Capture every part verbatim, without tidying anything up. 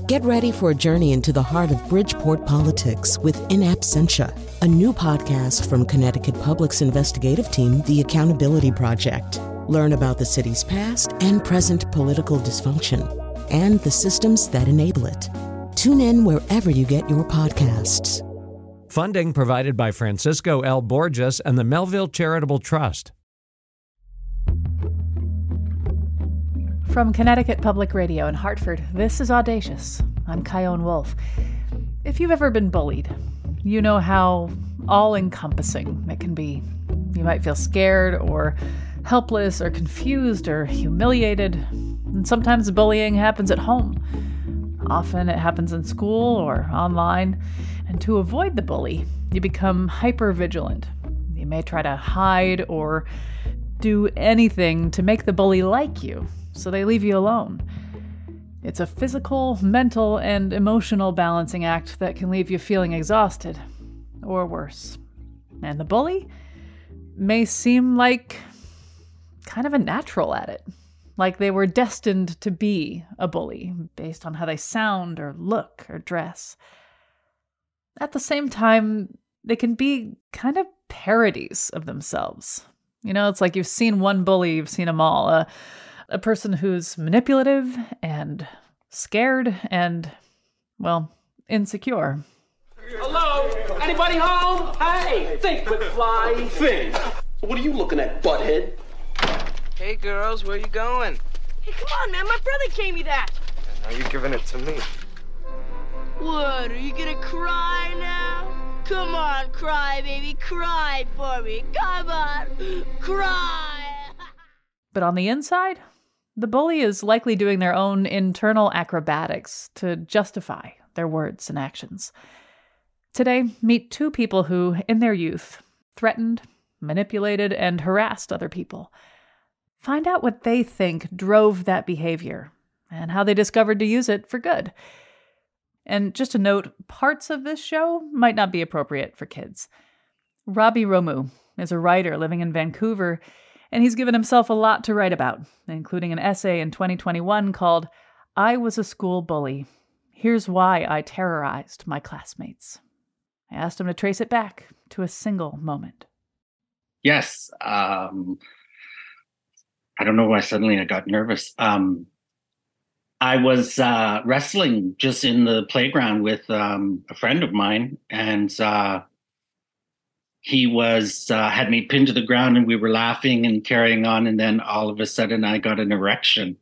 Get ready for a journey into the heart of Bridgeport politics with In Absentia, a new podcast from Connecticut Public's investigative team, The Accountability Project. Learn about the city's past and present political dysfunction and the systems that enable it. Tune in wherever you get your podcasts. Funding provided by Francisco L. Borges and the Melville Charitable Trust. From Connecticut Public Radio in Hartford, this is Audacious. I'm Kyone Wolf. If you've ever been bullied, you know how all-encompassing it can be. You might feel scared or helpless or confused or humiliated. And sometimes bullying happens at home. Often it happens in school or online. And to avoid the bully, you become hyper-vigilant. You may try to hide or do anything to make the bully like you, so they leave you alone. It's a physical, mental, and emotional balancing act that can leave you feeling exhausted, or worse. And the bully may seem like kind of a natural at it, like they were destined to be a bully based on how they sound or look or dress. At the same time, they can be kind of parodies of themselves. You know, it's like you've seen one bully, you've seen them all. A, a person who's manipulative and scared and, well, insecure. Hello? Anybody home? Hey, think, McFly, think. What are you looking at, butthead? Hey, girls, where you going? Hey, come on, man. My brother gave me that. And now you're giving it to me. What, are you gonna cry now? Come on, cry, baby. Cry for me. Come on. Cry. But on the inside, the bully is likely doing their own internal acrobatics to justify their words and actions. Today, meet two people who, in their youth, threatened, manipulated, and harassed other people. Find out what they think drove that behavior and how they discovered to use it for good. And just a note, parts of this show might not be appropriate for kids. Robbie Romu is a writer living in Vancouver, and he's given himself a lot to write about, including an essay in twenty twenty-one called I Was a School Bully. Here's Why I Terrorized My Classmates. I asked him to trace it back to a single moment. Yes. Um, I don't know why suddenly I got nervous. Um, I was uh, wrestling just in the playground with um, a friend of mine, and uh, he was uh, had me pinned to the ground, and we were laughing and carrying on, and then all of a sudden I got an erection,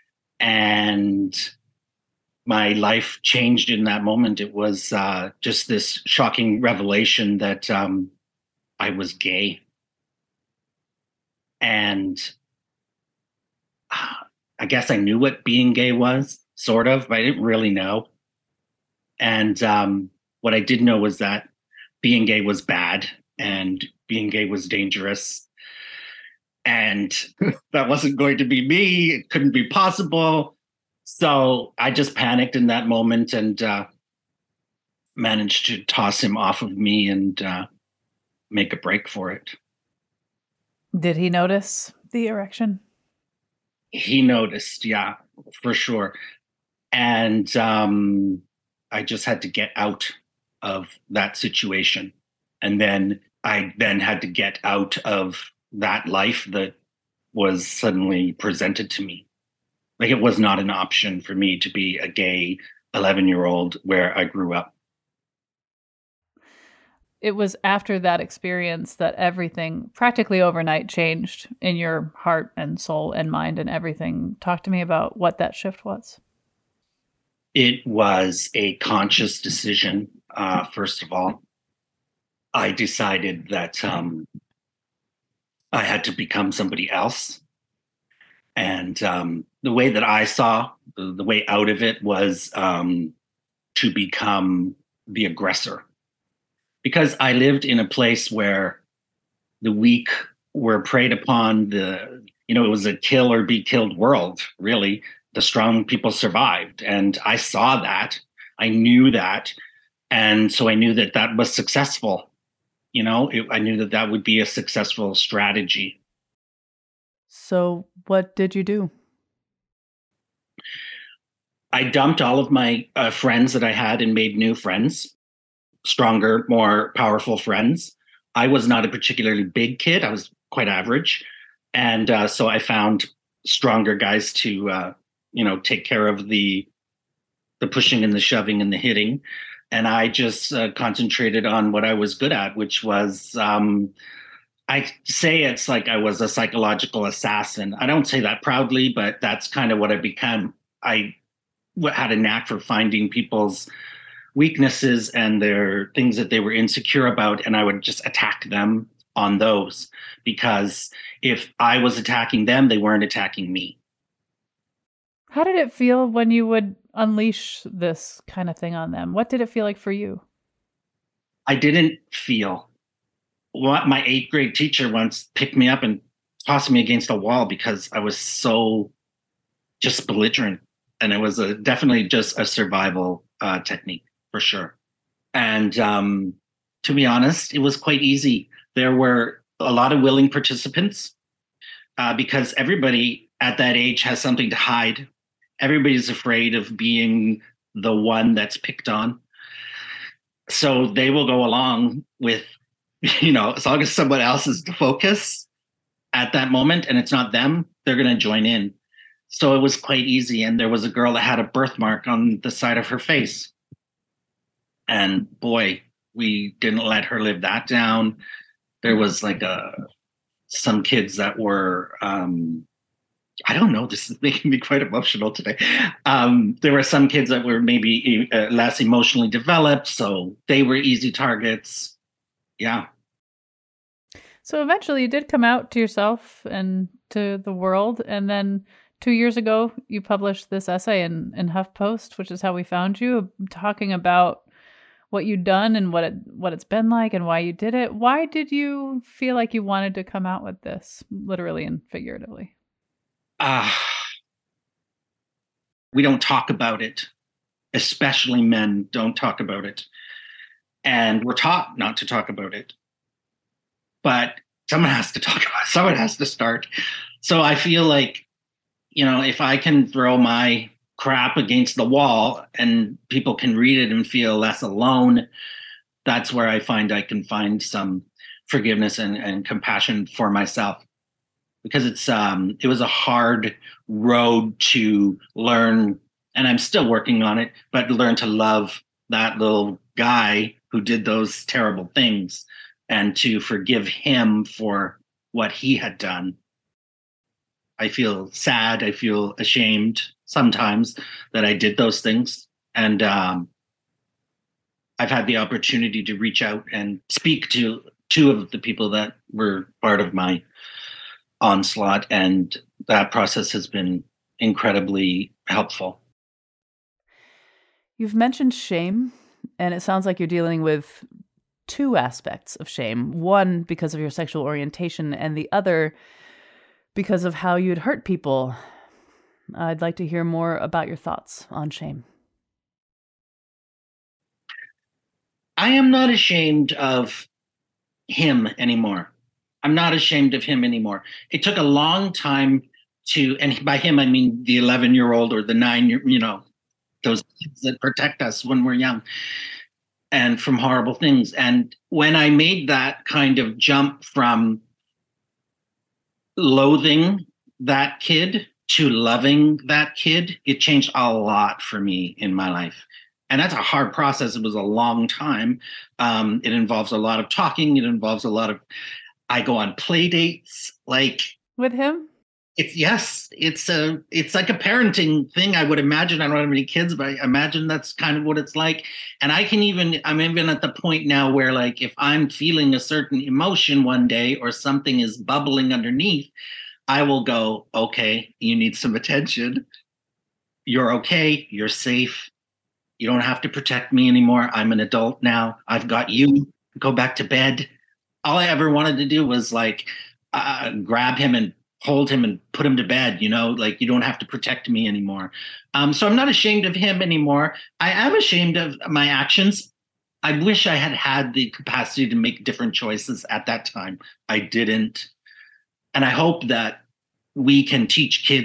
and my life changed in that moment. It was uh, just this shocking revelation that um, I was gay. And uh, I guess I knew what being gay was, sort of, but I didn't really know. And um, what I did know was that being gay was bad and being gay was dangerous. And that wasn't going to be me. It couldn't be possible. So I just panicked in that moment and uh, managed to toss him off of me and uh, make a break for it. Did he notice the erection? He noticed, yeah, for sure. And um, I just had to get out of that situation. And then I then had to get out of that life that was suddenly presented to me. Like, it was not an option for me to be a gay eleven-year-old where I grew up. It was after that experience that everything practically overnight changed in your heart and soul and mind and everything. Talk to me about what that shift was. It was a conscious decision, uh, first of all. I decided that um, I had to become somebody else. And um, the way that I saw, the, the way out of it was um, to become the aggressor. Because I lived in a place where the weak were preyed upon, the, you know, it was a kill or be killed world, really. The strong people survived. And I saw that. I knew that. And so I knew that that was successful. You know, it, I knew that that would be a successful strategy. So what did you do? I dumped all of my uh, friends that I had and made new friends, stronger, more powerful friends. I was not a particularly big kid. I was quite average. And uh, so I found stronger guys to, uh, you know, take care of the the pushing and the shoving and the hitting. And I just uh, concentrated on what I was good at, which was, um, I say it's like I was a psychological assassin. I don't say that proudly, but that's kind of what I became. I had a knack for finding people's weaknesses and their things that they were insecure about, and I would just attack them on those, because if I was attacking them, they weren't attacking me. How did it feel when you would unleash this kind of thing on them? What did it feel like for you? I didn't feel. What my eighth grade teacher once picked me up and tossed me against a wall because I was so just belligerent. And it was a, definitely just a survival uh, technique for sure. And um, to be honest, it was quite easy. There were a lot of willing participants uh, because everybody at that age has something to hide. Everybody's afraid of being the one that's picked on. So they will go along with, you know, as long as someone else is the focus at that moment and it's not them, they're going to join in. So it was quite easy. And there was a girl that had a birthmark on the side of her face. And boy, we didn't let her live that down. There was like a, some kids that were, um, I don't know, this is making me quite emotional today. Um, there were some kids that were maybe uh, less emotionally developed, so they were easy targets. Yeah. So eventually you did come out to yourself and to the world. And then two years ago, you published this essay in, in HuffPost, which is how we found you, talking about what you'd done and what it what it's been like and why you did it. Why did you feel like you wanted to come out with this, literally and figuratively? Uh, we don't talk about it, especially men don't talk about it. And we're taught not to talk about it. But someone has to talk about it. Someone has to start. So I feel like, you know, if I can throw my crap against the wall and people can read it and feel less alone, that's where I find I can find some forgiveness and, and compassion for myself. Because it's um, it was a hard road to learn, and I'm still working on it, but learn to love that little guy who did those terrible things and to forgive him for what he had done. I feel sad, I feel ashamed sometimes that I did those things. And um, I've had the opportunity to reach out and speak to two of the people that were part of my onslaught, and that process has been incredibly helpful. You've mentioned shame, and it sounds like you're dealing with two aspects of shame. One, because of your sexual orientation, and the other, because of how you'd hurt people. I'd like to hear more about your thoughts on shame. I am not ashamed of him anymore. I'm not ashamed of him anymore. It took a long time to, and by him, I mean the eleven-year-old or the nine, you know, those kids that protect us when we're young and from horrible things. And when I made that kind of jump from loathing that kid to loving that kid, it changed a lot for me in my life. And that's a hard process. It was a long time. Um, it involves a lot of talking. It involves a lot of, I go on play dates, like with him. It's yes, it's a, it's like a parenting thing. I would imagine. I don't have any kids, but I imagine that's kind of what it's like. And I can even, I'm even at the point now where, like, if I'm feeling a certain emotion one day or something is bubbling underneath, I will go, okay, you need some attention. You're okay. You're safe. You don't have to protect me anymore. I'm an adult now. I've got you. Go back to bed. All I ever wanted to do was like uh, grab him and hold him and put him to bed, you know, like you don't have to protect me anymore. Um, so I'm not ashamed of him anymore. I am ashamed of my actions. I wish I had had the capacity to make different choices at that time. I didn't. And I hope that we can teach kids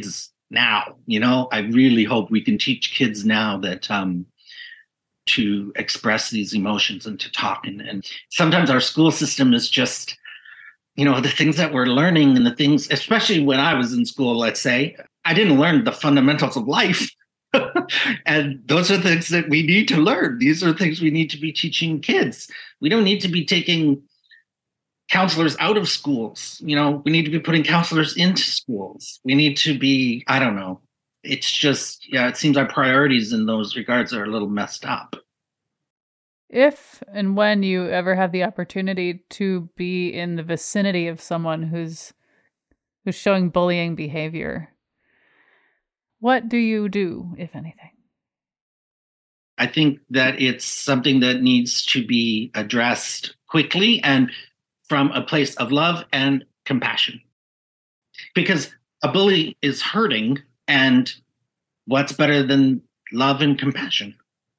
now. You know, I really hope we can teach kids now that um, to express these emotions and to talk. And, and sometimes our school system is just, you know, the things that we're learning and the things, especially when I was in school, let's say, I didn't learn the fundamentals of life. And those are things that we need to learn. These are things we need to be teaching kids. We don't need to be taking counselors out of schools. You know, we need to be putting counselors into schools. We need to be, I don't know. It's just, yeah, it seems our priorities in those regards are a little messed up. If and when you ever have the opportunity to be in the vicinity of someone who's who's showing bullying behavior, what do you do, if anything? I think that it's something that needs to be addressed quickly and from a place of love and compassion. Because a bully is hurting, and what's better than love and compassion?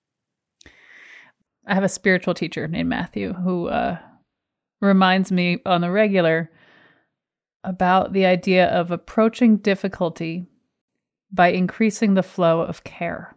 I have a spiritual teacher named Matthew who uh, reminds me on the regular about the idea of approaching difficulty by increasing the flow of care,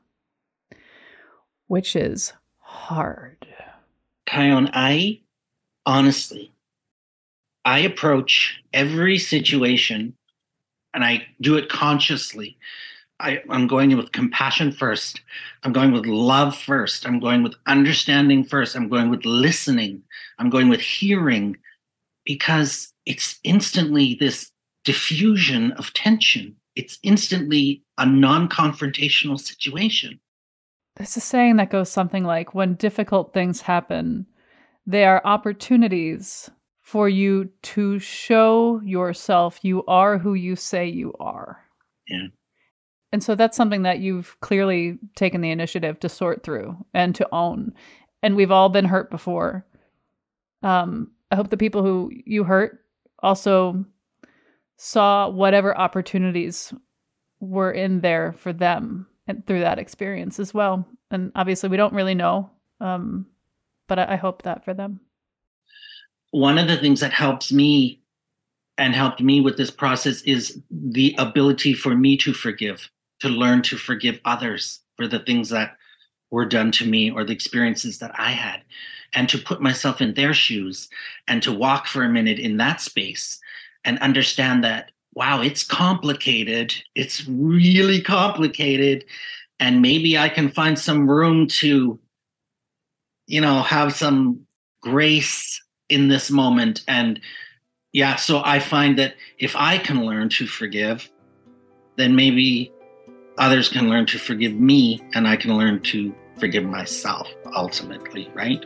which is hard. Kion, I honestly, I approach every situation and I do it consciously. I, I'm going with compassion first. I'm going with love first. I'm going with understanding first. I'm going with listening. I'm going with hearing, because it's instantly this diffusion of tension. It's instantly a non-confrontational situation. There's a saying that goes something like, when difficult things happen, they are opportunities for you to show yourself you are who you say you are. Yeah. And so that's something that you've clearly taken the initiative to sort through and to own. And we've all been hurt before. Um, I hope the people who you hurt also saw whatever opportunities were in there for them and through that experience as well. And obviously we don't really know, um, but I, I hope that for them. One of the things that helps me and helped me with this process is the ability for me to forgive, to learn to forgive others for the things that were done to me or the experiences that I had, and to put myself in their shoes and to walk for a minute in that space and understand that, wow, it's complicated. It's really complicated. And maybe I can find some room to, you know, have some grace in this moment. And yeah, so I find that if I can learn to forgive, then maybe others can learn to forgive me, and I can learn to forgive myself ultimately, right?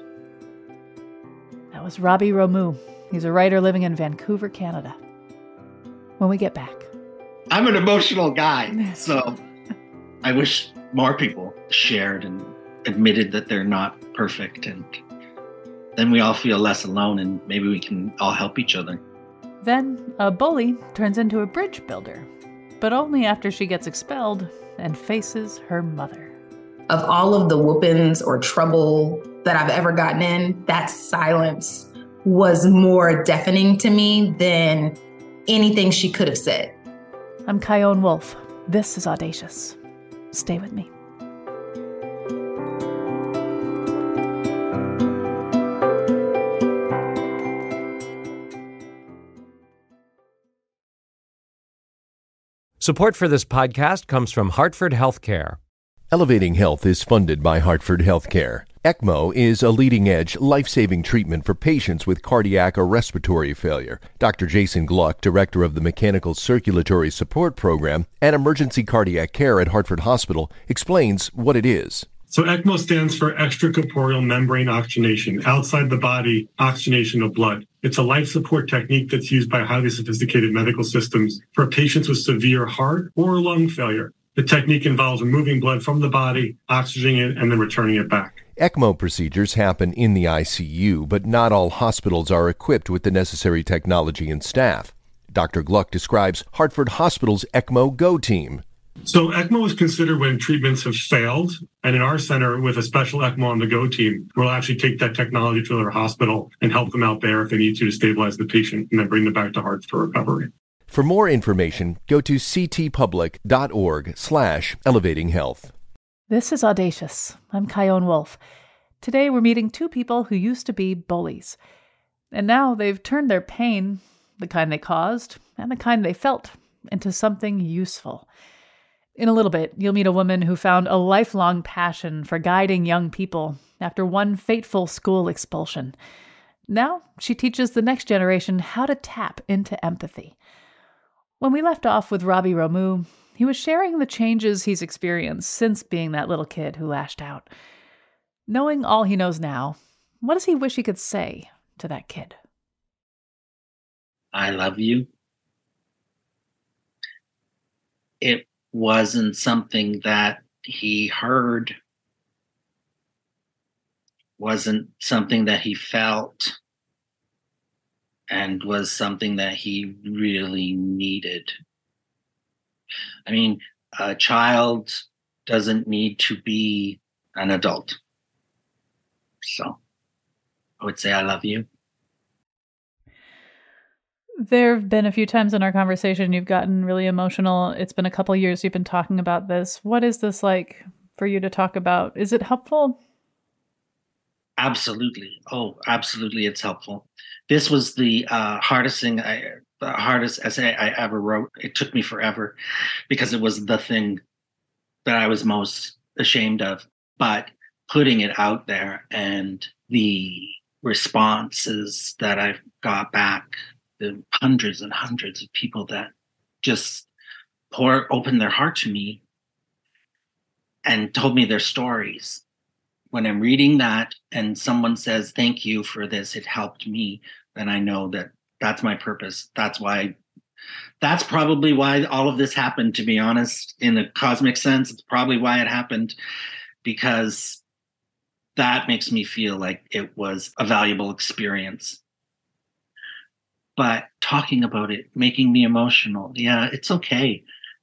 That was Robbie Romu. He's a writer living in Vancouver, Canada. When we get back. I'm an emotional guy, so I wish more people shared and admitted that they're not perfect, and then we all feel less alone, and maybe we can all help each other. Then a bully turns into a bridge builder, but only after she gets expelled and faces her mother. Of all of the whoopings or trouble that I've ever gotten in, that silence was more deafening to me than anything she could have said. I'm Kion Wolf. This is Audacious. Stay with me. Support for this podcast comes from Hartford Healthcare. Elevating Health is funded by Hartford Healthcare. ECMO is a leading-edge, life-saving treatment for patients with cardiac or respiratory failure. Doctor Jason Gluck, director of the Mechanical Circulatory Support Program and Emergency Cardiac Care at Hartford Hospital, explains what it is. So ECMO stands for extracorporeal membrane oxygenation, outside the body oxygenation of blood. It's a life support technique that's used by highly sophisticated medical systems for patients with severe heart or lung failure. The technique involves removing blood from the body, oxygenating it, and then returning it back. ECMO procedures happen in the I C U, but not all hospitals are equipped with the necessary technology and staff. Doctor Gluck describes Hartford Hospital's ECMO Go team. So ECMO is considered when treatments have failed, and in our center with a special ECMO on the Go team, we'll actually take that technology to their hospital and help them out there if they need to to stabilize the patient and then bring them back to Hartford for recovery. For more information, go to ctpublic.org slash elevating health. This is Audacious. I'm Chion Wolf. Today we're meeting two people who used to be bullies. And now they've turned their pain, the kind they caused, and the kind they felt, into something useful. In a little bit, you'll meet a woman who found a lifelong passion for guiding young people after one fateful school expulsion. Now she teaches the next generation how to tap into empathy. When we left off with Robbie Romu, he was sharing the changes he's experienced since being that little kid who lashed out. Knowing all he knows now, what does he wish he could say to that kid? I love you. It wasn't something that he heard, wasn't something that he felt, and was something that he really needed. I mean, a child doesn't need to be an adult. So I would say I love you. There have been a few times in our conversation you've gotten really emotional. It's been a couple years you've been talking about this. What is this like for you to talk about? Is it helpful? Absolutely. Oh, absolutely. It's helpful. This was the uh, hardest thing, I, the hardest essay I ever wrote. It took me forever because it was the thing that I was most ashamed of. But putting it out there and the responses that I've got back, the hundreds and hundreds of people that just pour open their heart to me and told me their stories. When I'm reading that and someone says, thank you for this, it helped me, then I know that that's my purpose. That's why, that's probably why all of this happened, to be honest, in a cosmic sense. It's probably why it happened, because that makes me feel like it was a valuable experience. But talking about it, making me emotional, yeah, it's okay.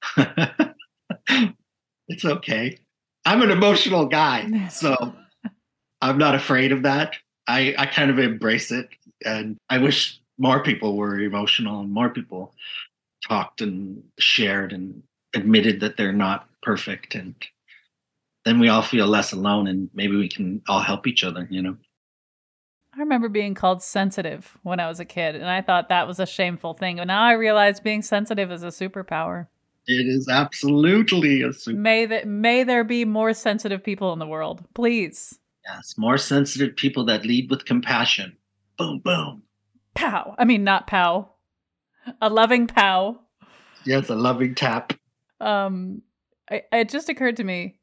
It's okay. I'm an emotional guy, so I'm not afraid of that. I, I kind of embrace it. And I wish more people were emotional and more people talked and shared and admitted that they're not perfect. And then we all feel less alone and maybe we can all help each other, you know? I remember being called sensitive when I was a kid, and I thought that was a shameful thing. But now I realize being sensitive is a superpower. It is absolutely a superpower. May, that, may there be more sensitive people in the world, please. Yes, more sensitive people that lead with compassion. Boom, boom. Pow. I mean, not pow. A loving pow. Yes, a loving tap. Um, I, it just occurred to me.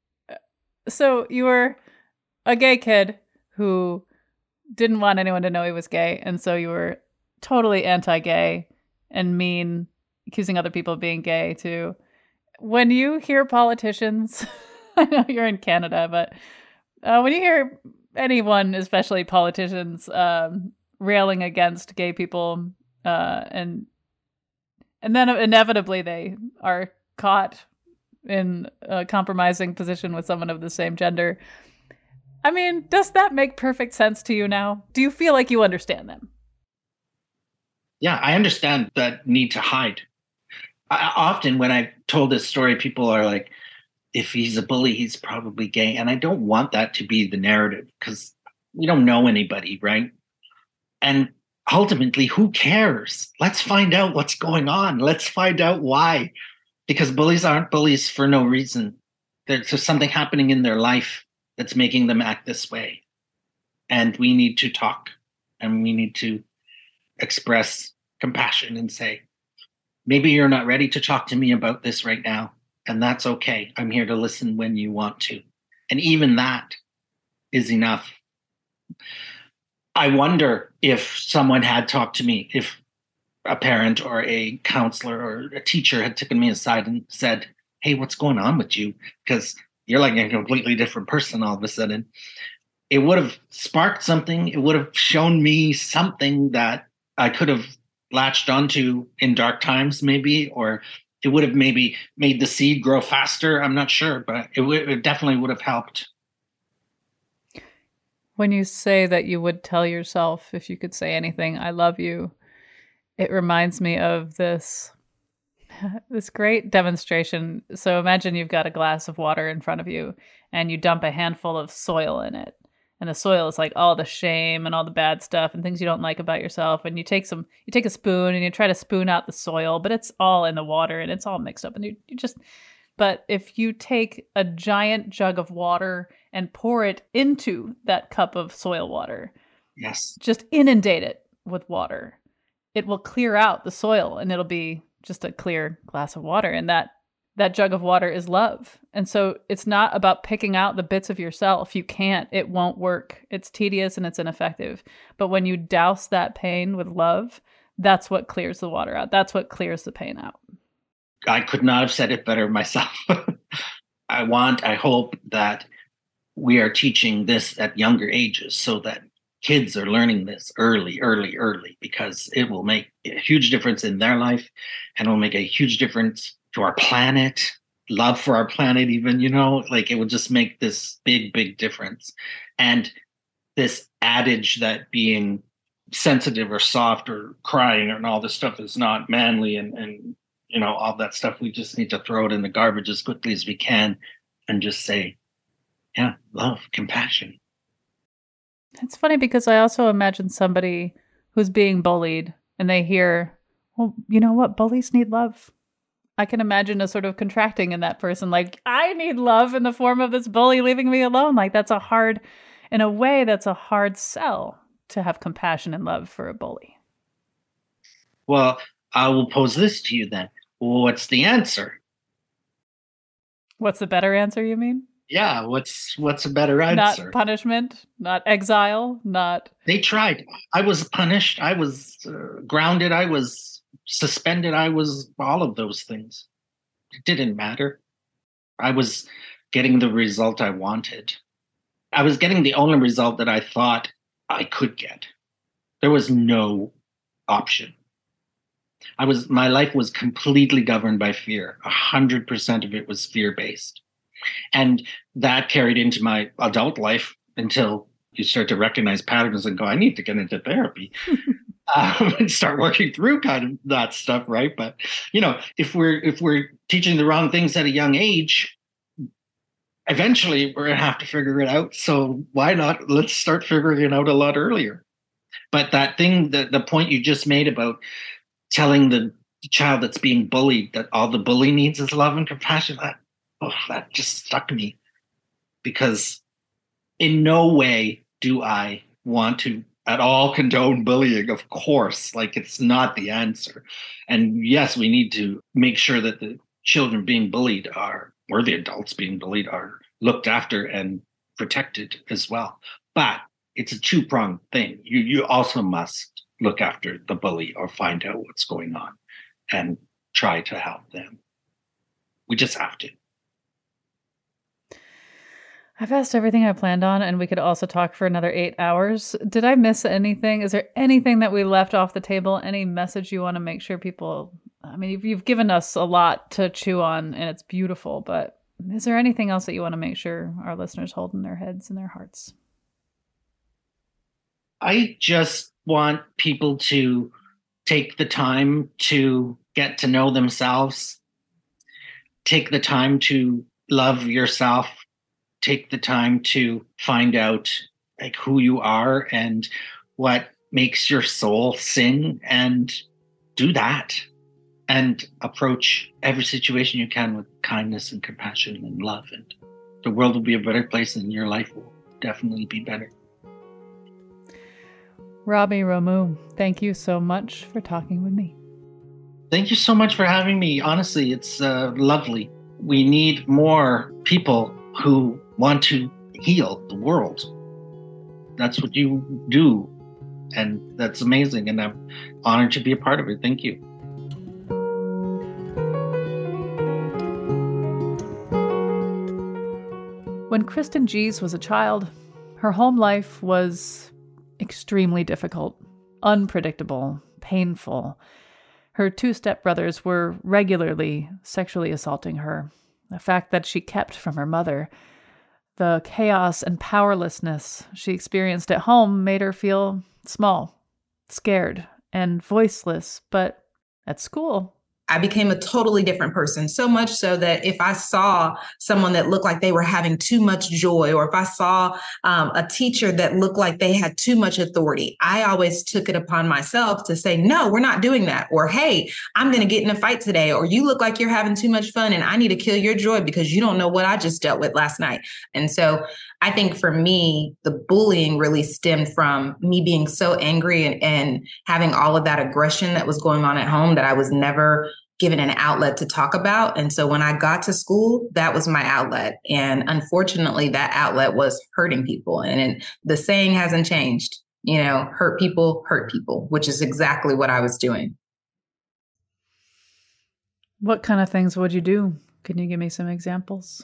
So you were a gay kid who didn't want anyone to know he was gay, and so you were totally anti-gay and mean, accusing other people of being gay too. When you hear politicians, I know you're in Canada, but uh, when you hear anyone, especially politicians, um, railing against gay people, uh, and and then inevitably they are caught in a compromising position with someone of the same gender, I mean, does that make perfect sense to you now? Do you feel like you understand them? Yeah, I understand that need to hide. I, often when I told this story, people are like, if he's a bully, he's probably gay. And I don't want that to be the narrative because we don't know anybody, right? And ultimately, who cares? Let's find out what's going on. Let's find out why. Because bullies aren't bullies for no reason. There's something happening in their life that's making them act this way. And we need to talk and we need to express compassion and say, maybe you're not ready to talk to me about this right now. And that's okay. I'm here to listen when you want to. And even that is enough. I wonder if someone had talked to me, if a parent or a counselor or a teacher had taken me aside and said, hey, what's going on with you? Because you're like a completely different person all of a sudden. It would have sparked something. It would have shown me something that I could have latched onto in dark times, maybe, or it would have maybe made the seed grow faster. I'm not sure, but it, w- it definitely would have helped. When you say that you would tell yourself, if you could say anything, I love you, It reminds me of this this great demonstration. So imagine you've got a glass of water in front of you and you dump a handful of soil in it. And the soil is like all the shame and all the bad stuff and things you don't like about yourself. And you take some, you take a spoon and you try to spoon out the soil, but it's all in the water and it's all mixed up. And you, you just, but if you take a giant jug of water and pour it into that cup of soil water, yes, just inundate it with water, it will clear out the soil and it'll be just a clear glass of water. And that that jug of water is love. And so it's not about picking out the bits of yourself. You can't. It won't work. It's tedious and it's ineffective. But when you douse that pain with love, that's what clears the water out. That's what clears the pain out. I could not have said it better myself. I want, I hope that we are teaching this at younger ages so that kids are learning this early, early, early, because it will make a huge difference in their life and it will make a huge difference to our planet, love for our planet even, you know, like it will just make this big, big difference. And this adage that being sensitive or soft or crying and all this stuff is not manly and, and, you know, all that stuff, we just need to throw it in the garbage as quickly as we can and just say, yeah, love, compassion. It's funny because I also imagine somebody who's being bullied and they hear, well, you know what? Bullies need love. I can imagine a sort of contracting in that person. Like, I need love in the form of this bully leaving me alone. Like, that's a hard, in a way, that's a hard sell to have compassion and love for a bully. Well, I will pose this to you then. What's the answer? What's the better answer, you mean? Yeah, what's what's a better answer? Not punishment, not exile, not... They tried. I was punished. I was uh, grounded. I was suspended. I was all of those things. It didn't matter. I was getting the result I wanted. I was getting the only result that I thought I could get. There was no option. I was, my life was completely governed by fear. A hundred percent of it was fear-based. And that carried into my adult life until you start to recognize patterns and go, I need to get into therapy um, and start working through kind of that stuff, right? But, you know, if we're if we're teaching the wrong things at a young age, eventually we're going to have to figure it out. So why not? Let's start figuring it out a lot earlier. But that thing, the, the point you just made about telling the child that's being bullied that all the bully needs is love and compassion, that, oh, that just stuck me. Because in no way do I want to at all condone bullying, of course. Like, it's not the answer. And yes, we need to make sure that the children being bullied are, or the adults being bullied are looked after and protected as well. But it's a two-pronged thing. You you also must look after the bully or find out what's going on and try to help them. We just have to. I've asked everything I planned on, and we could also talk for another eight hours. Did I miss anything? Is there anything that we left off the table? Any message you want to make sure people... I mean, you've, you've given us a lot to chew on, and it's beautiful, but is there anything else that you want to make sure our listeners hold in their heads and their hearts? I just want people to take the time to get to know themselves, take the time to love yourself, take the time to find out like who you are and what makes your soul sing, and do that and approach every situation you can with kindness and compassion and love, and the world will be a better place and your life will definitely be better. Robbie Romu, thank you so much for talking with me. Thank you so much for having me. Honestly, it's uh, lovely. We need more people who want to heal the world. That's what you do. And that's amazing. And I'm honored to be a part of it. Thank you. When Kristen Gies was a child, her home life was extremely difficult, unpredictable, painful. Her two stepbrothers were regularly sexually assaulting her, a fact that she kept from her mother. The chaos and powerlessness she experienced at home made her feel small, scared, and voiceless, but at school, I became a totally different person, so much so that if I saw someone that looked like they were having too much joy, or if I saw um, a teacher that looked like they had too much authority, I always took it upon myself to say, no, we're not doing that. Or, hey, I'm going to get in a fight today. Or you look like you're having too much fun and I need to kill your joy because you don't know what I just dealt with last night. And so I think for me, the bullying really stemmed from me being so angry and, and having all of that aggression that was going on at home that I was never given an outlet to talk about. And so when I got to school, that was my outlet. And unfortunately, that outlet was hurting people. And it, the saying hasn't changed, you know, hurt people, hurt people, which is exactly what I was doing. What kind of things would you do? Can you give me some examples?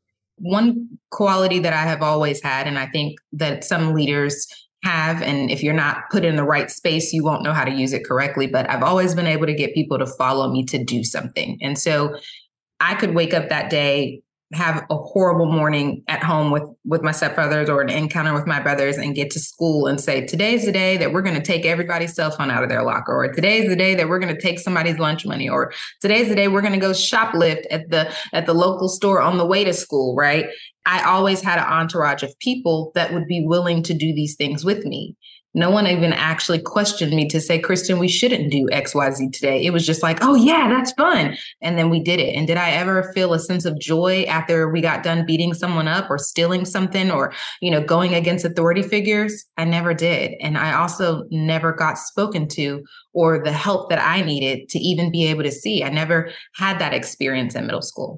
One quality that I have always had, and I think that some leaders have, and if you're not put in the right space, you won't know how to use it correctly. But I've always been able to get people to follow me to do something. And so I could wake up that day, have a horrible morning at home with, with my stepbrothers or an encounter with my brothers and get to school and say, today's the day that we're going to take everybody's cell phone out of their locker, or today's the day that we're going to take somebody's lunch money, or today's the day we're going to go shoplift at the at the local store on the way to school, right? I always had an entourage of people that would be willing to do these things with me. No one even actually questioned me to say, Kristen, we shouldn't do X Y Z today. It was just like, oh, yeah, that's fun. And then we did it. And did I ever feel a sense of joy after we got done beating someone up or stealing something or, you know, going against authority figures? I never did. And I also never got spoken to or the help that I needed to even be able to see. I never had that experience in middle school.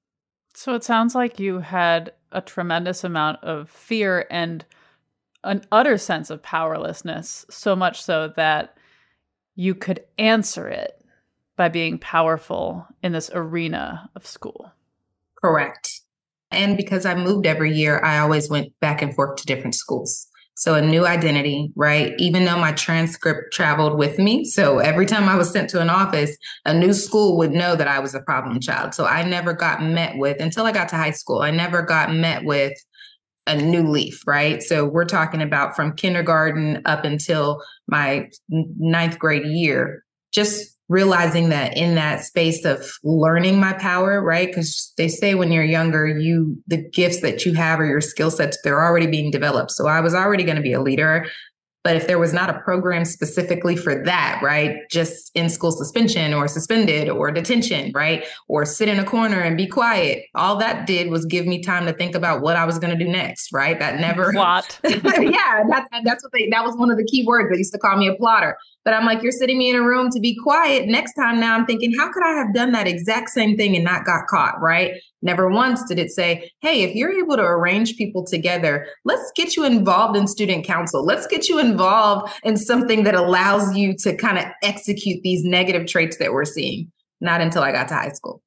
So it sounds like you had a tremendous amount of fear and an utter sense of powerlessness, so much so that you could answer it by being powerful in this arena of school. Correct. And because I moved every year, I always went back and forth to different schools. So a new identity, right? Even though my transcript traveled with me. So every time I was sent to an office, a new school would know that I was a problem child. So I never got met with, until I got to high school, I never got met with a new leaf, right? So we're talking about from kindergarten up until my ninth grade year, just realizing that in that space of learning my power, right? Because they say when you're younger, you, the gifts that you have or your skill sets, they're already being developed. So I was already going to be a leader. But if there was not a program specifically for that, right, just in school suspension or suspended or detention, right, or sit in a corner and be quiet, all that did was give me time to think about what I was going to do next, right? That never plot. Yeah, that's that's what they. That was one of the key words. They used to call me a plotter. But I'm like, you're sitting me in a room to be quiet. Next time, now I'm thinking, how could I have done that exact same thing and not got caught, right? Never once did it say, hey, if you're able to arrange people together, let's get you involved in student council. Let's get you involved in something that allows you to kind of execute these negative traits that we're seeing. Not until I got to high school.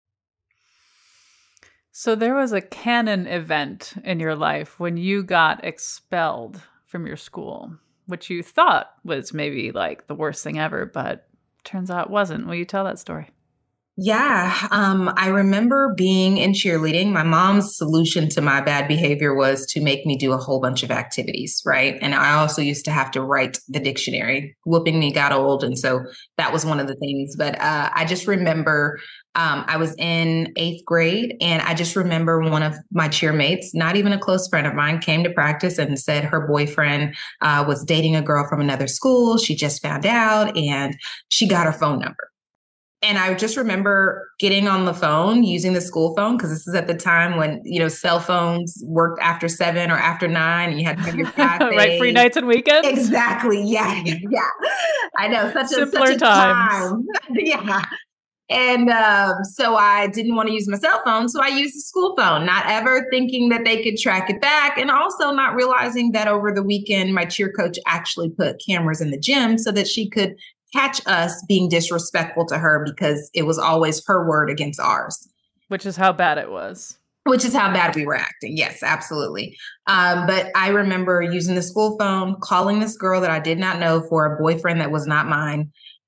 So there was a canon event in your life when you got expelled from your school, which you thought was maybe like the worst thing ever, but turns out it wasn't. Will you tell that story? Yeah, um, I remember being in cheerleading. My mom's solution to my bad behavior was to make me do a whole bunch of activities, right? And I also used to have to write the dictionary. Whooping me got old. And so that was one of the things. But uh, I just remember um, I was in eighth grade, and I just remember one of my cheermates, not even a close friend of mine, came to practice and said her boyfriend uh, was dating a girl from another school. She just found out, and she got her phone number. And I just remember getting on the phone, using the school phone, because this is at the time when, you know, cell phones worked after seven or after nine, and you had to have your cafe. Right, free nights and weekends? Exactly. Yeah. Yeah. I know. Such a, Simpler such a times. time. Yeah. And um, so I didn't want to use my cell phone. So I used the school phone, not ever thinking that they could track it back. And also not realizing that over the weekend, my cheer coach actually put cameras in the gym so that she could catch us being disrespectful to her, because it was always her word against ours. Which is how bad it was. Which is how bad we were acting. Yes, absolutely. Um, but I remember using the school phone, calling this girl that I did not know for a boyfriend that was not mine.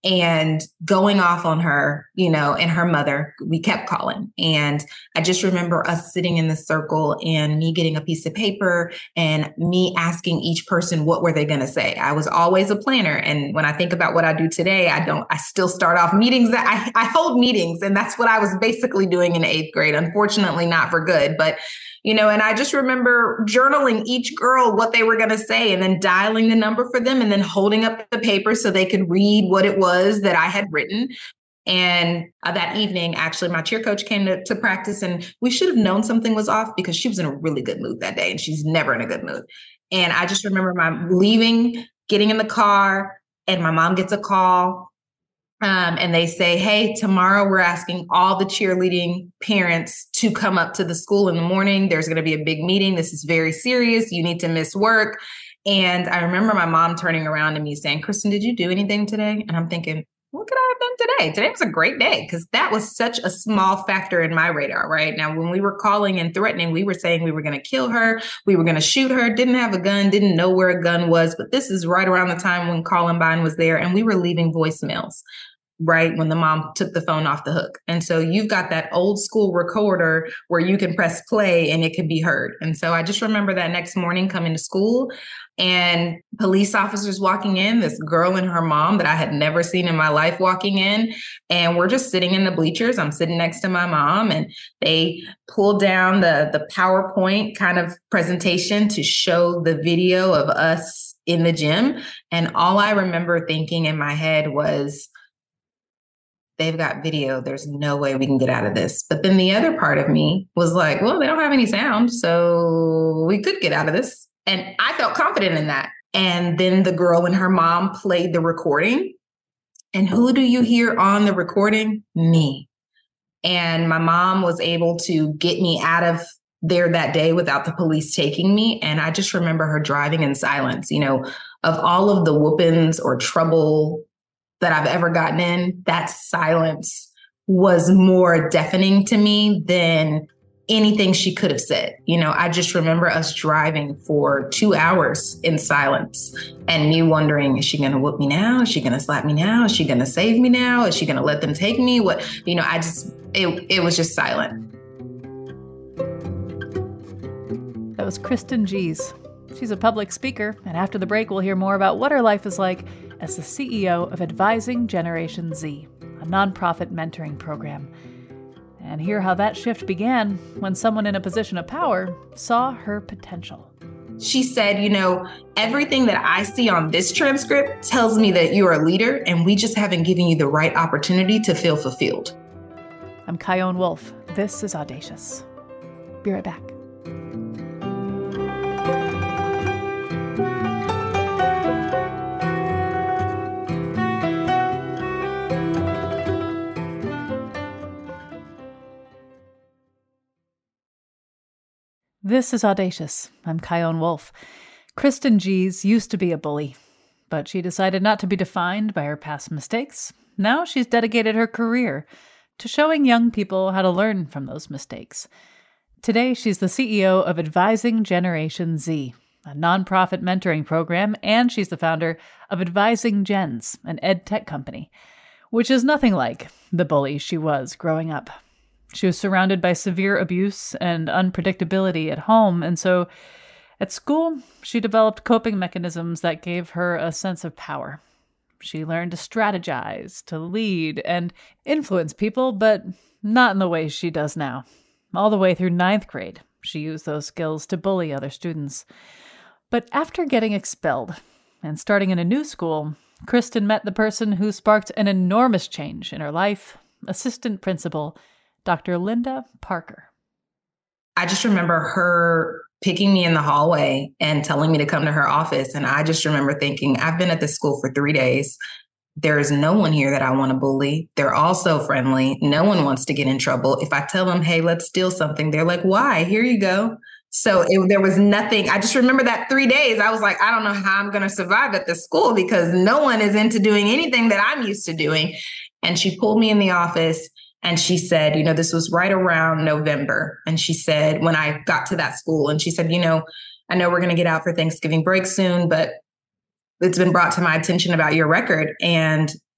and going off on her, you know, and her mother. We kept calling. And I just remember us sitting in the circle and me getting a piece of paper and me asking each person, what were they going to say? I was always a planner. And when I think about what I do today, I don't, I still start off meetings that I, I hold meetings. And that's what I was basically doing in eighth grade. Unfortunately, not for good, but you know, and I just remember journaling each girl what they were going to say and then dialing the number for them and then holding up the paper so they could read what it was that I had written. And uh, that evening, actually, my cheer coach came to, to practice, and we should have known something was off because she was in a really good mood that day, and she's never in a good mood. And I just remember my leaving, getting in the car, and my mom gets a call. Um, and they say, hey, tomorrow we're asking all the cheerleading parents to come up to the school in the morning. There's going to be a big meeting. This is very serious. You need to miss work. And I remember my mom turning around to me saying, Kristen, did you do anything today? And I'm thinking, what could I have done today? Today was a great day because that was such a small factor in my radar, right? Now, when we were calling and threatening, we were saying we were going to kill her. We were going to shoot her, didn't have a gun, didn't know where a gun was. But this is right around the time when Columbine was there, and we were leaving voicemails right when the mom took the phone off the hook. And so you've got that old school recorder where you can press play and it can be heard. And so I just remember that next morning coming to school and police officers walking in, this girl and her mom that I had never seen in my life walking in. And we're just sitting in the bleachers. I'm sitting next to my mom, and they pulled down the, the PowerPoint kind of presentation to show the video of us in the gym. And all I remember thinking in my head was, they've got video. There's no way we can get out of this. But then the other part of me was like, well, they don't have any sound, so we could get out of this. And I felt confident in that. And then the girl and her mom played the recording. And who do you hear on the recording? Me. And my mom was able to get me out of there that day without the police taking me. And I just remember her driving in silence. You know, of all of the whoopings or trouble that I've ever gotten in, that silence was more deafening to me than anything she could have said. You know, I just remember us driving for two hours in silence and me wondering, is she going to whoop me now? Is she going to slap me now? Is she going to save me now? Is she going to let them take me? What, you know, I just, it, it was just silent. That was Kristen Gies. She's a public speaker, and after the break, we'll hear more about what her life is like as the C E O of Advising Generation Z, a nonprofit mentoring program, and hear how that shift began when someone in a position of power saw her potential. She said, you know, everything that I see on this transcript tells me that you're a leader, and we just haven't given you the right opportunity to feel fulfilled. I'm Chion Wolf. This is Audacious. Be right back. This is Audacious. I'm Chion Wolf. Kristen Gies used to be a bully, but she decided not to be defined by her past mistakes. Now she's dedicated her career to showing young people how to learn from those mistakes. Today, she's the C E O of Advising Generation Z, a nonprofit mentoring program, and she's the founder of Advising Gens, an ed tech company, which is nothing like the bully she was growing up. She was surrounded by severe abuse and unpredictability at home, and so at school, she developed coping mechanisms that gave her a sense of power. She learned to strategize, to lead, and influence people, but not in the way she does now. All the way through ninth grade, she used those skills to bully other students. But after getting expelled and starting in a new school, Kristen met the person who sparked an enormous change in her life, assistant principal Doctor Linda Parker. I just remember her picking me in the hallway and telling me to come to her office. And I just remember thinking, I've been at this school for three days. There is no one here that I want to bully. They're all so friendly. No one wants to get in trouble. If I tell them, hey, let's steal something, they're like, why? Here you go. So it, there was nothing. I just remember that three days. I was like, I don't know how I'm going to survive at this school because no one is into doing anything that I'm used to doing. And she pulled me in the office. And she said, you know, this was right around November. And she said, when I got to that school, and she said, you know, I know we're going to get out for Thanksgiving break soon, but it's been brought to my attention about your record. And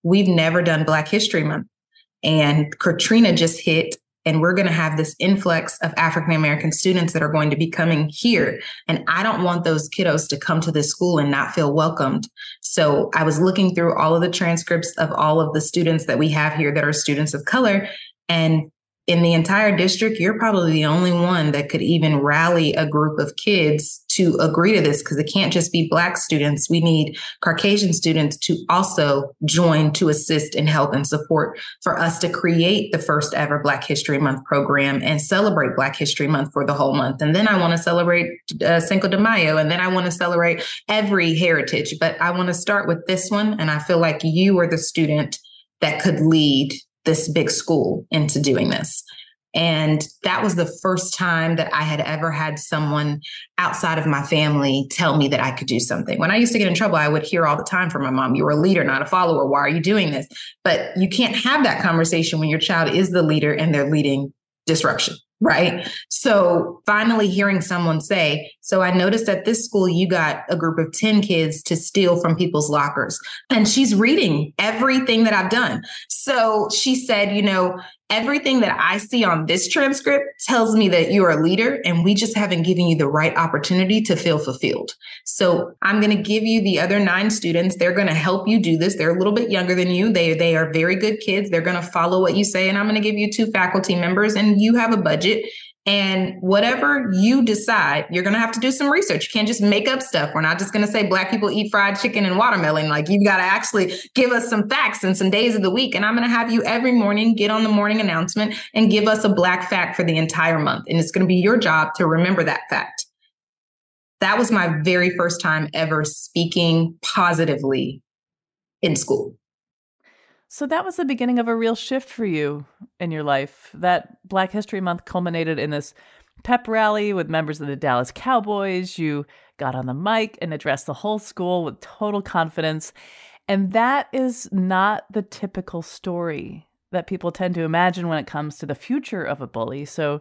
we've never done Black History Month. And Katrina just hit, and we're going to have this influx of African-American students that are going to be coming here. And I don't want those kiddos to come to this school and not feel welcomed. So I was looking through all of the transcripts of all of the students that we have here that are students of color. And in the entire district, you're probably the only one that could even rally a group of kids to agree to this, because it can't just be Black students. We need Caucasian students to also join to assist and help and support for us to create the first ever Black History Month program and celebrate Black History Month for the whole month. And then I want to celebrate uh, Cinco de Mayo, and then I want to celebrate every heritage. But I want to start with this one. And I feel like you are the student that could lead this big school into doing this. And that was the first time that I had ever had someone outside of my family tell me that I could do something. When I used to get in trouble, I would hear all the time from my mom, you were a leader, not a follower. Why are you doing this? But you can't have that conversation when your child is the leader and they're leading disruption, right? So finally hearing someone say, so I noticed at this school, you got a group of ten kids to steal from people's lockers. And she's reading everything that I've done. So she said, you know, everything that I see on this transcript tells me that you're a leader, and we just haven't given you the right opportunity to feel fulfilled. So I'm going to give you the other nine students. They're going to help you do this. They're a little bit younger than you. They, they are very good kids. They're going to follow what you say. And I'm going to give you two faculty members, and you have a budget. And whatever you decide, you're going to have to do some research. You can't just make up stuff. We're not just going to say Black people eat fried chicken and watermelon. Like, you've got to actually give us some facts and some days of the week. And I'm going to have you every morning get on the morning announcement and give us a Black fact for the entire month. And it's going to be your job to remember that fact. That was my very first time ever speaking positively in school. So that was the beginning of a real shift for you in your life. That Black History Month culminated in this pep rally with members of the Dallas Cowboys. You got on the mic and addressed the whole school with total confidence. And that is not the typical story that people tend to imagine when it comes to the future of a bully. So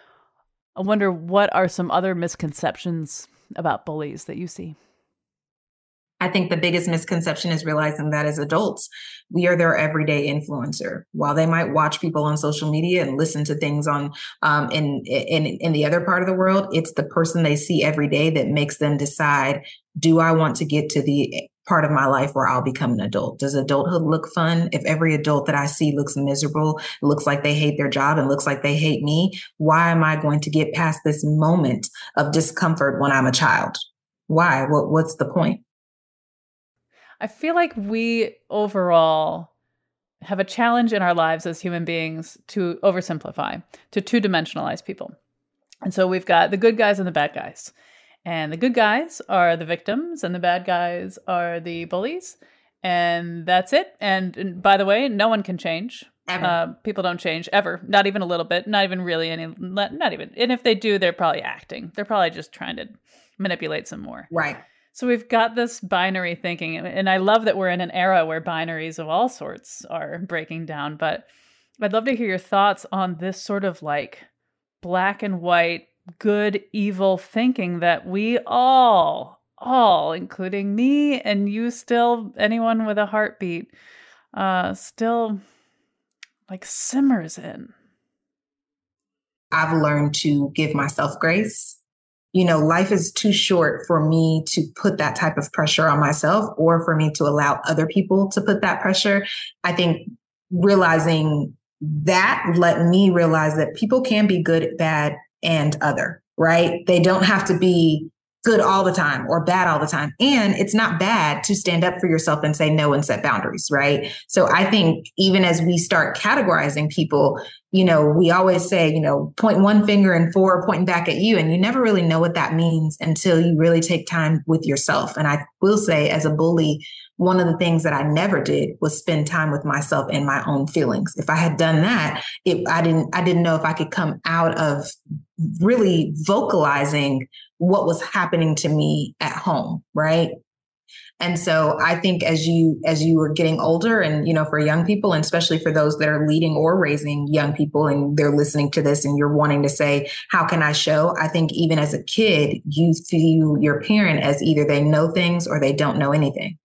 I wonder, what are some other misconceptions about bullies that you see? I think the biggest misconception is realizing that as adults, we are their everyday influencer. While they might watch people on social media and listen to things on um, in, in, in the other part of the world, it's the person they see every day that makes them decide, do I want to get to the part of my life where I'll become an adult? Does adulthood look fun? If every adult that I see looks miserable, looks like they hate their job, and looks like they hate me, why am I going to get past this moment of discomfort when I'm a child? Why? What, what's the point? I feel like we overall have a challenge in our lives as human beings to oversimplify, to two-dimensionalize people. And so we've got the good guys and the bad guys. And the good guys are the victims, and the bad guys are the bullies. And that's it. And, and by the way, no one can change. Ever. Uh, people don't change ever. Not even a little bit. Not even really any. Not even. And if they do, they're probably acting. They're probably just trying to manipulate some more. Right. So we've got this binary thinking, and I love that we're in an era where binaries of all sorts are breaking down, but I'd love to hear your thoughts on this sort of like black and white, good, evil thinking that we all, all, including me and you still, anyone with a heartbeat, uh, still like simmers in. I've learned to give myself grace. You know, life is too short for me to put that type of pressure on myself, or for me to allow other people to put that pressure. I think realizing that let me realize that people can be good, bad, and other, right? They don't have to be good all the time or bad all the time. And it's not bad to stand up for yourself and say no and set boundaries, right? So I think even as we start categorizing people, you know, we always say, you know, point one finger and four pointing back at you. And you never really know what that means until you really take time with yourself. And I will say, as a bully, one of the things that I never did was spend time with myself and my own feelings. If I had done that, it, I didn't, I didn't know if I could come out of really vocalizing what was happening to me at home, right? And so I think as you as you were getting older, and, you know, for young people, and especially for those that are leading or raising young people, and they're listening to this and you're wanting to say, how can I show? I think even as a kid, you view your parent as either they know things or they don't know anything,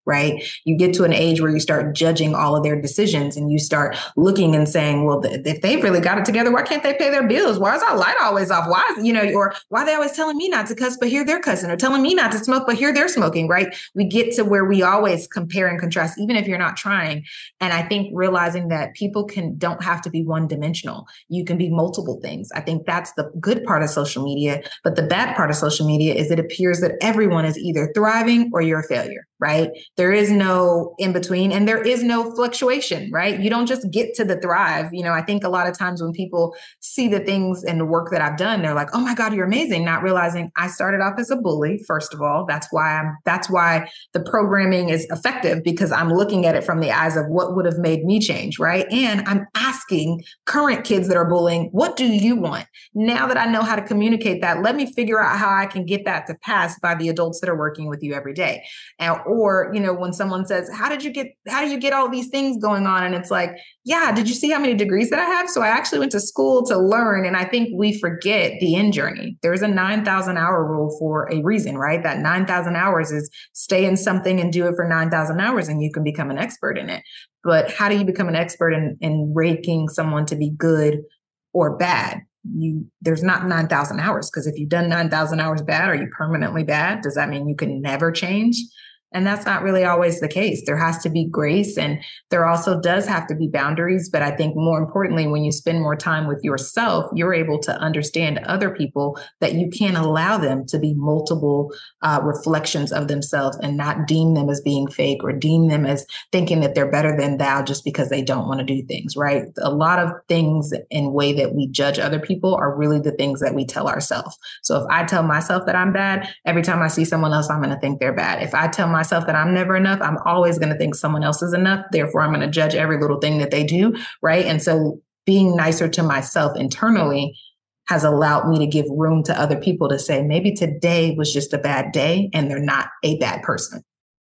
right? You get to an age where you start judging all of their decisions and you start looking and saying, well, th- if they've really got it together, why can't they pay their bills? Why is our light always off? Why is, you know, or why are they always telling me not to cuss, but here they're cussing, or telling me not to smoke, but here they're smoking, right? We get to where we always compare and contrast, even if you're not trying. And I think realizing that people can don't have to be one dimensional. You can be multiple things. I think that's the good part of social media. But the bad part of social media is it appears that everyone is either thriving or you're a failure, right? There is no in between and there is no fluctuation, right? You don't just get to the thrive. You know, I think a lot of times when people see the things and the work that I've done, they're like, oh my God, you're amazing. Not realizing I started off as a bully, first of all. That's why I'm, that's why the programming is effective, because I'm looking at it from the eyes of what would have made me change, right? And I'm asking current kids that are bullying, what do you want? Now that I know how to communicate that, let me figure out how I can get that to pass by the adults that are working with you every day. And, or, you know, when someone says, how did you get, how do you get all these things going on? And it's like, yeah, did you see how many degrees that I have? So I actually went to school to learn. And I think we forget the end journey. There's a nine thousand hour rule for a reason, right? That nine thousand hours is stay in something and do it for nine thousand hours and you can become an expert in it. But how do you become an expert in, in ranking someone to be good or bad? You, there's not nine thousand hours, because if you've done nine thousand hours bad, are you permanently bad? Does that mean you can never change? And that's not really always the case. There has to be grace, and there also does have to be boundaries. But I think more importantly, when you spend more time with yourself, you're able to understand other people, that you can allow them to be multiple uh, reflections of themselves and not deem them as being fake or deem them as thinking that they're better than thou just because they don't want to do things, right? A lot of things in way that we judge other people are really the things that we tell ourselves. So if I tell myself that I'm bad, every time I see someone else, I'm going to think they're bad. If I tell myself myself that I'm never enough, I'm always going to think someone else is enough. Therefore, I'm going to judge every little thing that they do. Right. And so being nicer to myself internally has allowed me to give room to other people to say, maybe today was just a bad day and they're not a bad person.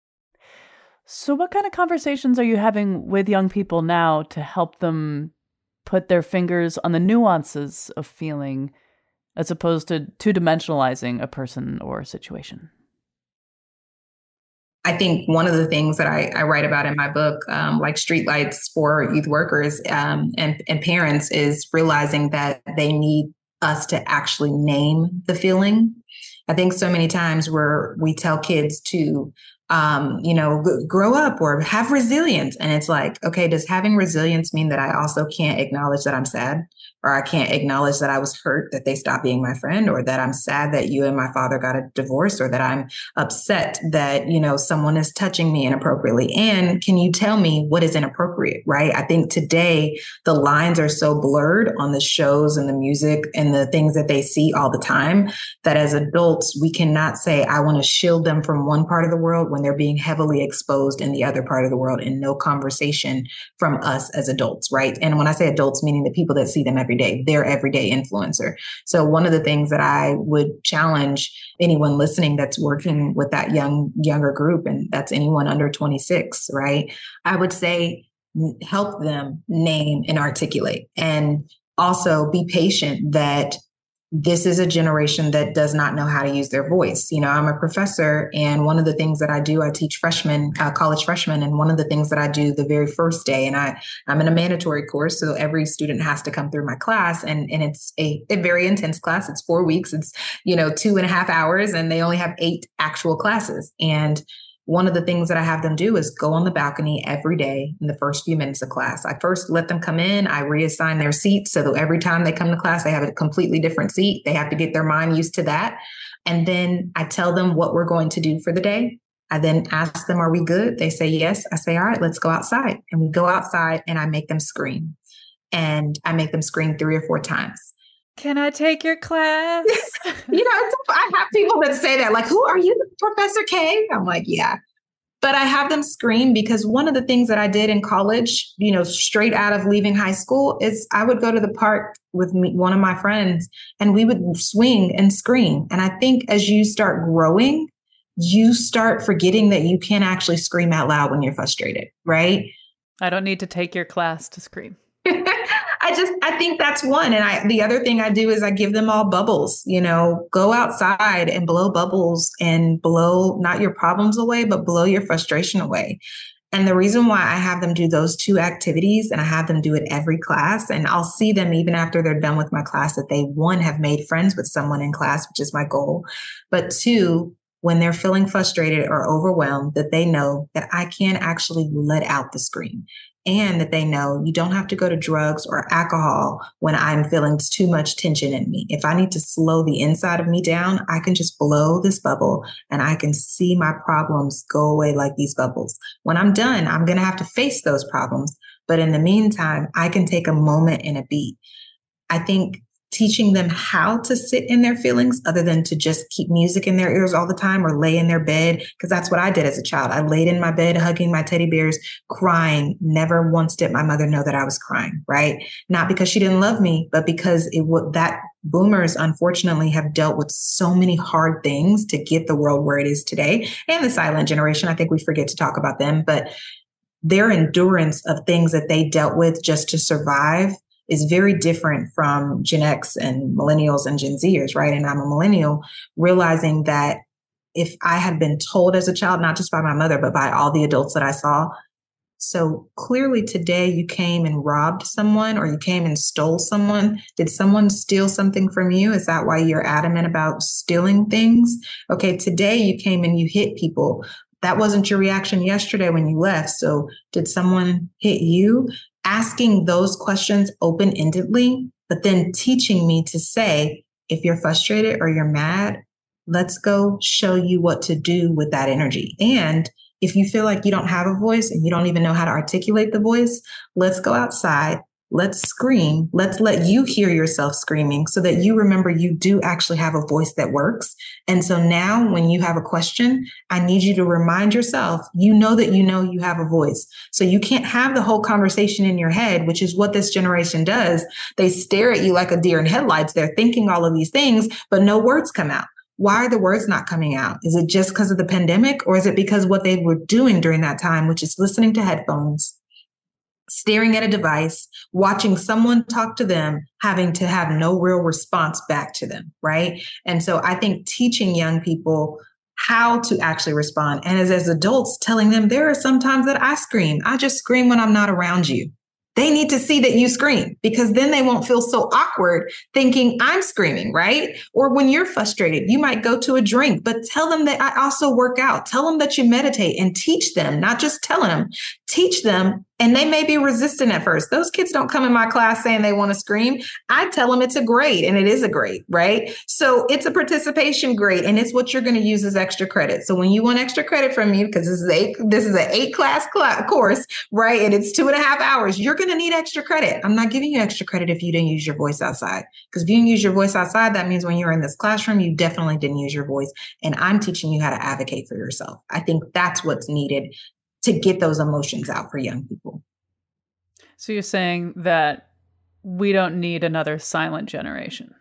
So what kind of conversations are you having with young people now to help them put their fingers on the nuances of feeling as opposed to two-dimensionalizing a person or a situation? I think one of the things that I, I write about in my book, um, like Streetlights for Youth Workers um, and, and parents, is realizing that they need us to actually name the feeling. I think so many times where we tell kids to, um, you know, g- grow up or have resilience. And it's like, okay, does having resilience mean that I also can't acknowledge that I'm sad? Or I can't acknowledge that I was hurt that they stopped being my friend, or that I'm sad that you and my father got a divorce, or that I'm upset that, you know, someone is touching me inappropriately. And can you tell me what is inappropriate, right? I think today the lines are so blurred on the shows and the music and the things that they see all the time that as adults, we cannot say, I want to shield them from one part of the world when they're being heavily exposed in the other part of the world, and no conversation from us as adults, right? And when I say adults, meaning the people that see them every day, their everyday influencer. So one of the things that I would challenge anyone listening that's working with that young, younger group, and that's anyone under twenty-six, right? I would say, help them name and articulate, and also be patient that this is a generation that does not know how to use their voice. You know, I'm a professor, and one of the things that I do, I teach freshmen, uh, college freshmen. And one of the things that I do the very first day, and I, I'm in a mandatory course, so every student has to come through my class, and, and it's a, a very intense class. It's four weeks. It's, you know, two and a half hours, and they only have eight actual classes. And one of the things that I have them do is go on the balcony every day in the first few minutes of class. I first let them come in. I reassign their seats so that every time they come to class, they have a completely different seat. They have to get their mind used to that. And then I tell them what we're going to do for the day. I then ask them, are we good? They say yes. I say, all right, let's go outside. And we go outside, and I make them scream. And I make them scream three or four times. Can I take your class? You know, it's, I have people that say that, like, who are you, Professor K? I'm like, yeah. But I have them scream because one of the things that I did in college, you know, straight out of leaving high school, is I would go to the park with me, one of my friends, and we would swing and scream. And I think as you start growing, you start forgetting that you can actually scream out loud when you're frustrated, right? I don't need to take your class to scream. I just, I think that's one. And I, the other thing I do is I give them all bubbles, you know, go outside and blow bubbles and blow not your problems away, but blow your frustration away. And the reason why I have them do those two activities, and I have them do it every class, and I'll see them even after they're done with my class, that they, one, have made friends with someone in class, which is my goal. But two, when they're feeling frustrated or overwhelmed, that they know that I can actually let out the scream, and that they know you don't have to go to drugs or alcohol when I'm feeling too much tension in me. If I need to slow the inside of me down, I can just blow this bubble and I can see my problems go away like these bubbles. When I'm done, I'm going to have to face those problems. But in the meantime, I can take a moment and a beat. I think teaching them how to sit in their feelings other than to just keep music in their ears all the time or lay in their bed, because that's what I did as a child. I laid in my bed, hugging my teddy bears, crying. Never once did my mother know that I was crying, right? Not because she didn't love me, but because it would, that boomers, unfortunately, have dealt with so many hard things to get the world where it is today. And the silent generation, I think we forget to talk about them, but their endurance of things that they dealt with just to survive is very different from Gen X and millennials and Gen Zers, right? And I'm a millennial, realizing that if I had been told as a child, not just by my mother, but by all the adults that I saw, so clearly today you came and robbed someone or you came and stole someone. Did someone steal something from you? Is that why you're adamant about stealing things? Okay, today you came and you hit people. That wasn't your reaction yesterday when you left. So did someone hit you? Asking those questions open-endedly, but then teaching me to say, if you're frustrated or you're mad, let's go show you what to do with that energy. And if you feel like you don't have a voice and you don't even know how to articulate the voice, let's go outside. Let's scream. Let's let you hear yourself screaming so that you remember you do actually have a voice that works. And so now when you have a question, I need you to remind yourself, you know that you know you have a voice. So you can't have the whole conversation in your head, which is what this generation does. They stare at you like a deer in headlights. They're thinking all of these things, but no words come out. Why are the words not coming out? Is it just because of the pandemic, or is it because what they were doing during that time, which is listening to headphones, staring at a device, watching someone talk to them, having to have no real response back to them, right? And so I think teaching young people how to actually respond, and as, as adults, telling them there are some times that I scream. I just scream when I'm not around you. They need to see that you scream, because then they won't feel so awkward thinking I'm screaming, right? Or when you're frustrated, you might go to a drink, but tell them that I also work out. Tell them that you meditate, and teach them, not just telling them, teach them. And they may be resistant at first. Those kids don't come in my class saying they want to scream. I tell them it's a grade, and it is a grade, right? So it's a participation grade, and it's what you're going to use as extra credit. So when you want extra credit from me, because this is eight, this is an eight class class course, right? And it's two and a half hours, you're going to need extra credit. I'm not giving you extra credit if you didn't use your voice outside, because if you didn't use your voice outside, that means when you're in this classroom, you definitely didn't use your voice. And I'm teaching you how to advocate for yourself. I think that's what's needed to get those emotions out for young people. So you're saying that we don't need another silent generation?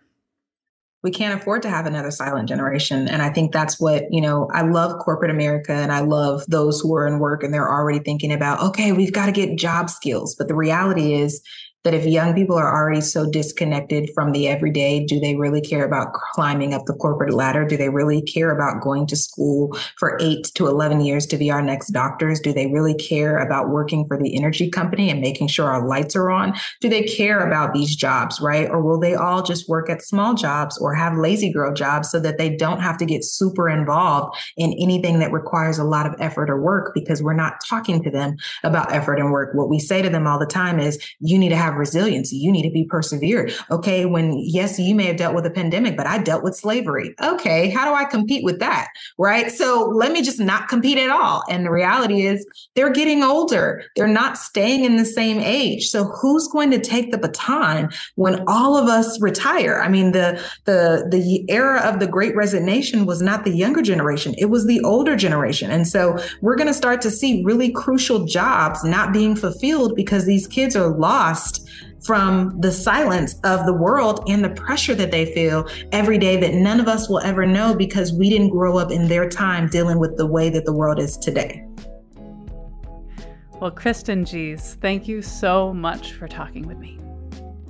We can't afford to have another silent generation. And I think that's what, you know, I love corporate America, and I love those who are in work and they're already thinking about, okay, we've got to get job skills. But the reality is that if young people are already so disconnected from the everyday, do they really care about climbing up the corporate ladder? Do they really care about going to school for eight to eleven years to be our next doctors? Do they really care about working for the energy company and making sure our lights are on? Do they care about these jobs, right? Or will they all just work at small jobs or have lazy girl jobs so that they don't have to get super involved in anything that requires a lot of effort or work, because we're not talking to them about effort and work. What we say to them all the time is, you need to have resiliency. You need to be persevered. Okay, when, yes, you may have dealt with a pandemic, but I dealt with slavery. Okay, how do I compete with that? Right? So let me just not compete at all. And the reality is they're getting older. They're not staying in the same age. So who's going to take the baton when all of us retire? I mean, the, the, the era of the Great Resignation was not the younger generation. It was the older generation. And so we're going to start to see really crucial jobs not being fulfilled because these kids are lost from the silence of the world and the pressure that they feel every day that none of us will ever know, because we didn't grow up in their time dealing with the way that the world is today. Well, Kristen Gies, thank you so much for talking with me.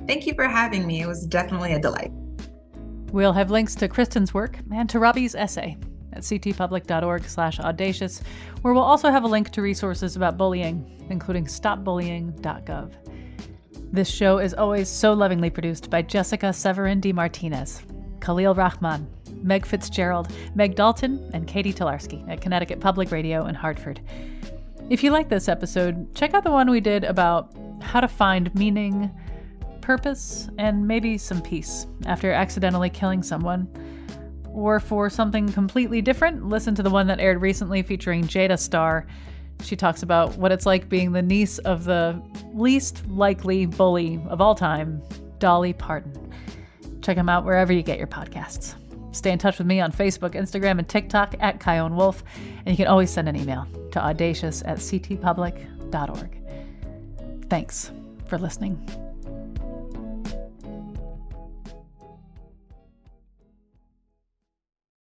Thank you for having me. It was definitely a delight. We'll have links to Kristen's work and to Robbie's essay at ctpublic.org slash audacious, where we'll also have a link to resources about bullying, including stop bullying dot gov. This show is always so lovingly produced by Jessica Severin de Martinez, Khalil Rahman, Meg Fitzgerald, Meg Dalton, and Katie Tolarski at Connecticut Public Radio in Hartford. If you like this episode, check out the one we did about how to find meaning, purpose, and maybe some peace after accidentally killing someone. Or for something completely different, listen to the one that aired recently featuring Jada Starr. She talks about what it's like being the niece of the least likely bully of all time, Dolly Parton. Check them out wherever you get your podcasts. Stay in touch with me on Facebook, Instagram, and TikTok at Chion Wolf, and you can always send an email to audacious at ctpublic dot org. Thanks for listening.